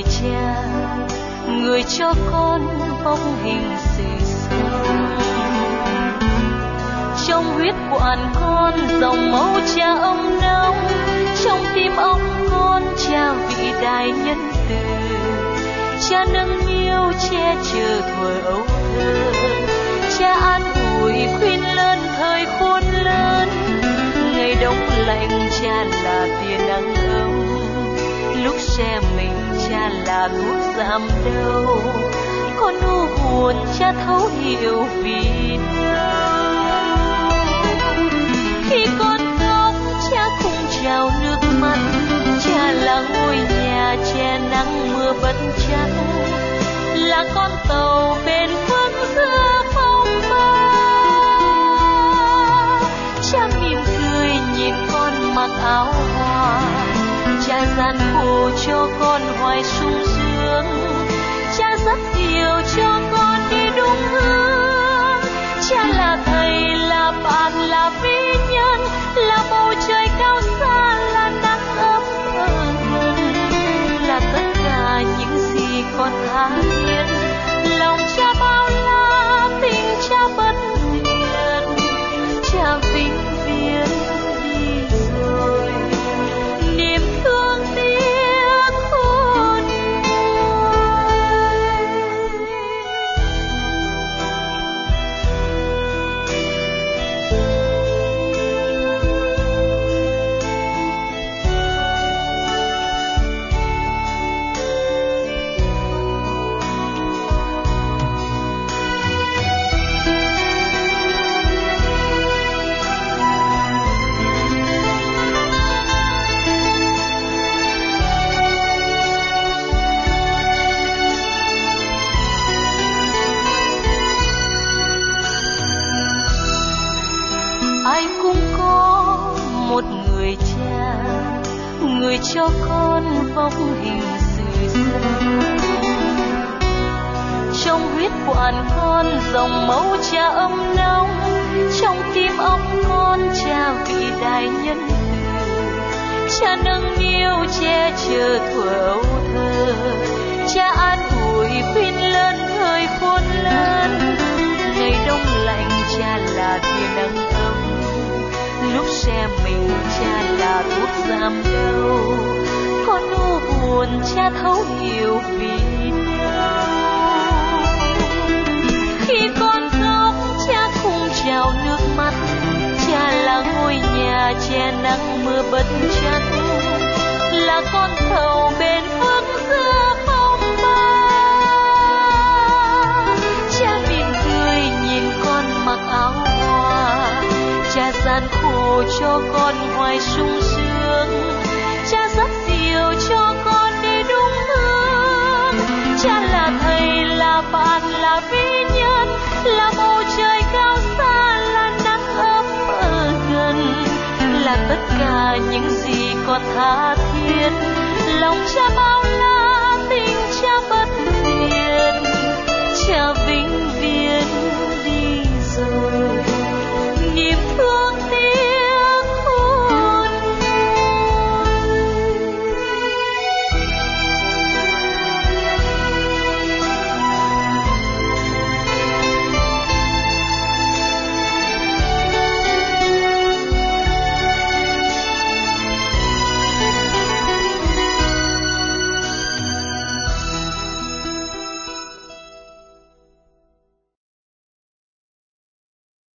người cha, người cho con bóng hình sự sống. Trong huyết quản con dòng máu cha ấm nóng, trong tim óc con cha vĩ đại nhân từ. Cha nâng niu che chở thuở ấu thơ, cha an ủi khuyên lơn thời khôn lớn. Ngày đông lạnh cha là tia nắng ấm, lúc xe mình cha là thuốc giảm đau. Con u buồn cha thấu hiểu vì đâu. Khi con khóc cha không trào nước mắt, cha là ngôi nhà che nắng mưa bất chấp, là con tàu bên phương giữa phong ba. Cha mỉm cười nhìn con mặc áo hoa, cha gian khổ cho con hoài sung sướng. Cha rất hiểu cho con đi đúng hướng. Cha là thầy, là bạn, là vĩ nhân, là bầu trời cao xa, là nắng ấm ở gần, là tất cả những gì con tha thiết. Lòng cha bao la, tình cha bất diệt, cha vĩnh viễn đi rồi, niềm thương tiếc khôn ai cũng có một người cha, người cho con bóng hình sự sống. Trong huyết quản con dòng máu cha ấm nóng, trong tim óc con cha vĩ đại nhân từ. Cha nâng niu che chở thuở ấu thơ, cha an ủi khuyên lơn thời khôn lớn. Ngày đông lạnh cha là tia nắng ấm, lúc xe mình cha là thuốc giảm đau. Con u buồn cha thấu hiểu vì đâu. Khi con khóc cha không trào nước mắt, cha là ngôi nhà che nắng mưa bất chấp, là con tàu bên phương giữa phong ba. Cha mỉm cười nhìn con mặc áo hoa, cha gian khổ cho con hoài sung sướng. Cha rất dịu cho con đi đúng hướng. Cha là thầy, là bạn, là vĩ nhân, là bầu trời cao xa, là nắng ấm ở gần, là tất cả những gì con tha thiết. Lòng cha bao